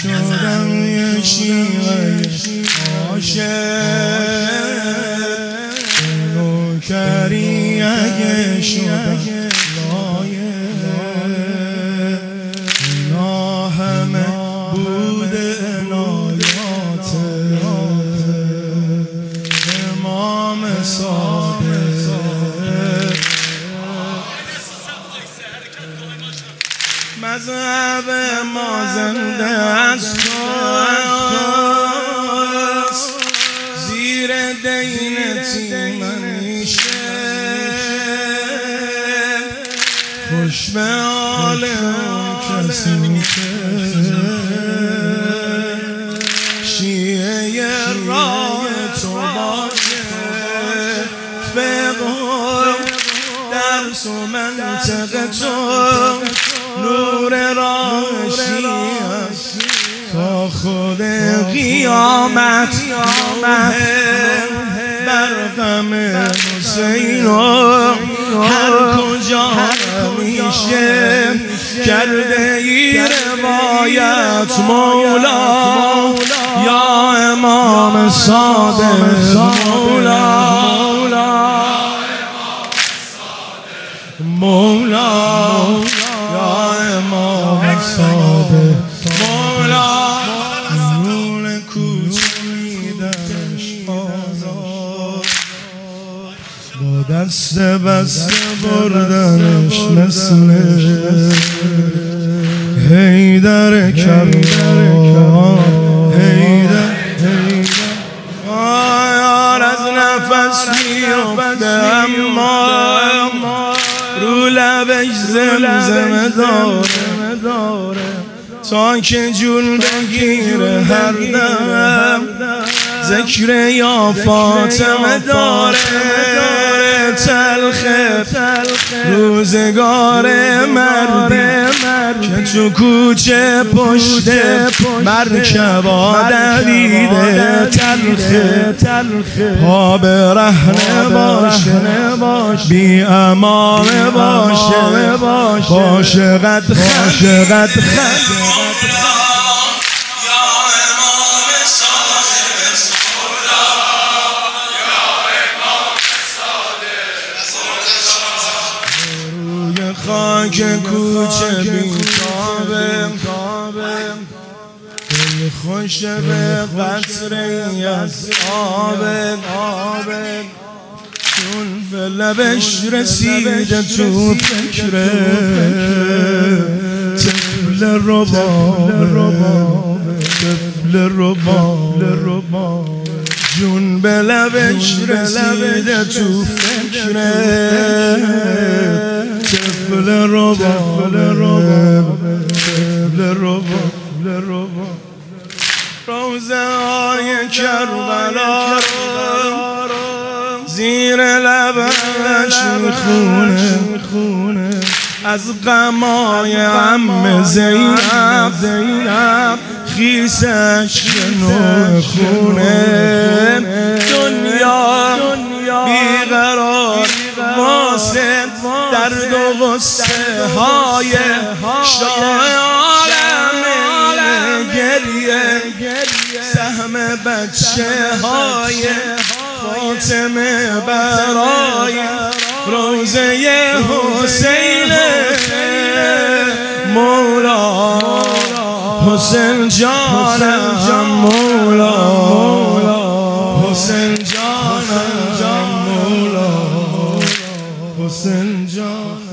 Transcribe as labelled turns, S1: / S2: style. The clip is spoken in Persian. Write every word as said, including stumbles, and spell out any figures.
S1: شدم یه شیعه عاشق نوکری اگه شدم لایق اینا همه بود عنایات امام صادق مذهب ما زنده است زیر دین تیمنیشه خوش به حال کسی که شیعه راه تو باشه فقه درس و منطق تو نور راشی است تا خود قیامت برقم حسین هر کجا میشه کرده ای روایت مولا یا امام صادق مولا مولا یا امام صادق مولا نور کوچه میدنش آزاد با دست بسته بردنش مثل حیدر کربلا حیدر آیار از نفس میفته اما رو لبش زمزمه داره تا که جون بگیره هر دم ذکر یا فاطمه داره تلخه روزگار مردی که تو کوچه پشت مرکبا دویده تلخه پا به رهنه باشه بی امامه باشه باشه قد خد خاک کوچه بیتابه دل خوش به قطره از آبه چون به لبش رسیده تو فکره طفل ربابه طفل ربابه جون به لبش رسیده تو فکره طفل ربابه طفل ربابه روزه های کربلا زیر لبش میخونه از غمای عم زینب خیسش نوع خونه دنیا بیقرار واسه درد و غصه های شاه عالم گریه سهم بچه های فاطمه برای روزه حسین مولا حسین جانم مولا حسین جانم مولا حسین جانم